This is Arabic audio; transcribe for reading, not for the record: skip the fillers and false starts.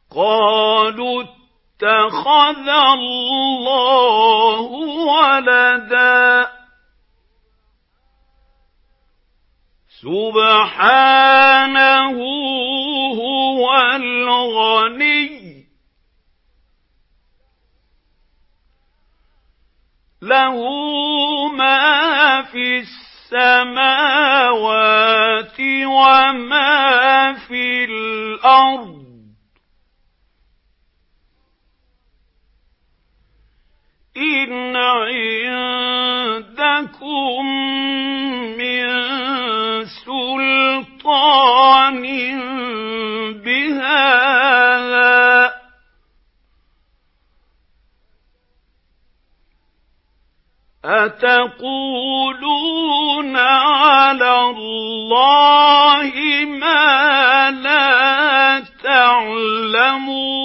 قالوا اتخذ الله ولدا سبحانه هو الغني له ما في السماوات وما في الأرض إن عندكم من سلطان بهذا أتقولون على الله ما لا تعلمون